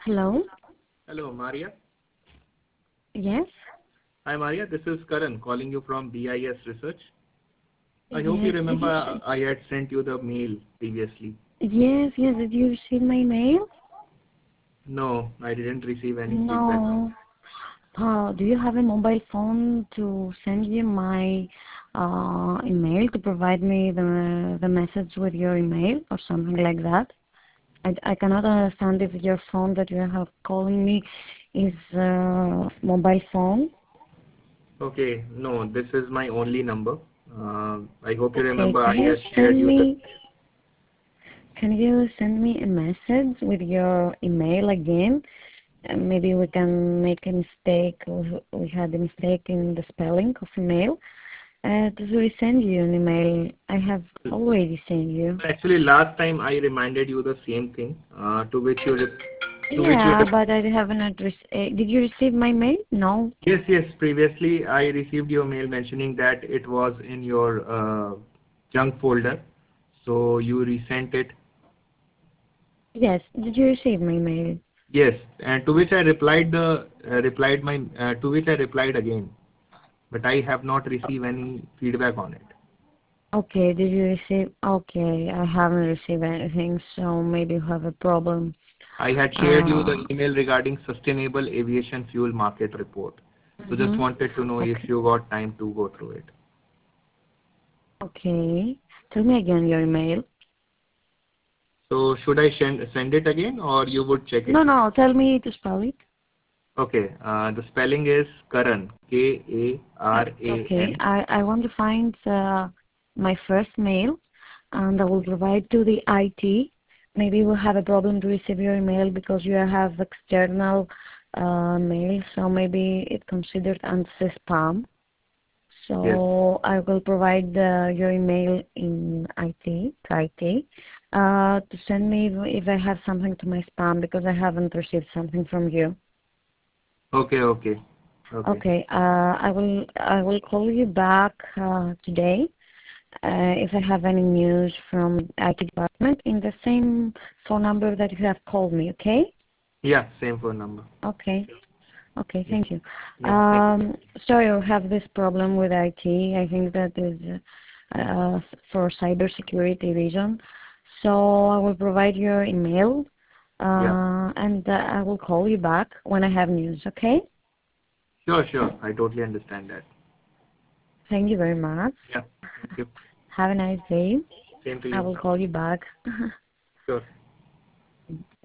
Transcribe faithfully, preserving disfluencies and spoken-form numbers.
Hello? Hello, Maria. Yes? Hi, Maria. This is Karan calling you from B I S Research. I hope you Yes, did remember you uh, see? I had sent you the mail previously. Yes, yes, did you receive my mail? No, I didn't receive any feedback. No. Uh, do you have a mobile phone to send you my uh, email to provide me the the message with your email or something like that? I, I cannot understand if your phone that you have calling me is uh, mobile phone. Okay, no, this is my only number. Uh, I hope you Okay, remember I can you had shared send you the. me can you send me a message with your email again? Uh, maybe we can make a mistake. We we had a mistake in the spelling of email. Uh, to resend you an email. I have already sent you. Actually, last time I reminded you the same thing, uh, to which you re- to which you Yeah, but I haven't address. Uh, did you receive my mail? No. Yes, yes. Previously, I received your mail mentioning that it was in your uh, junk folder, so you resent it. Yes. Did you receive my mail? Yes, and to which I replied the uh, replied my uh, to which I replied again, but I have not received any feedback on it. Okay. Did you receive? Okay. I haven't received anything, so maybe you have a problem. I had shared you Uh. the email regarding sustainable aviation fuel market report. So just Mhm. wanted to know if Okay. you got time to go through it. Okay. Tell me again your email. So should I send send it again or you would check it? No, no. Tell me to spell it. Okay, uh, the spelling is Karan, K A Uh, R A okay. N. I I want to find uh, my first mail, and I will provide to the I T. Maybe we'll have a problem to receive your email because you have external uh, mail, so maybe it considered as spam. Yes. So I will provide uh, your email in I T, to I T, uh, to send me if, if I have something to my spam because I haven't received something from you. Okay, okay, okay. Okay, uh, I will I will call you back uh, today uh, if I have any news from I T department in the same phone number that you have called me. Okay. Yeah, same phone number. Okay. Okay. Yeah, Thank you. yeah. Thank you. Um, sorry, I have this problem with I T. I think that is uh, for cybersecurity reason. So I will provide your email Yeah. uh, and uh, I will call you back when I have news. Okay. Sure, sure. I totally understand that. Thank you very much. Yeah. Thank you. Have a nice day. Same to I you. will call you back. Sure.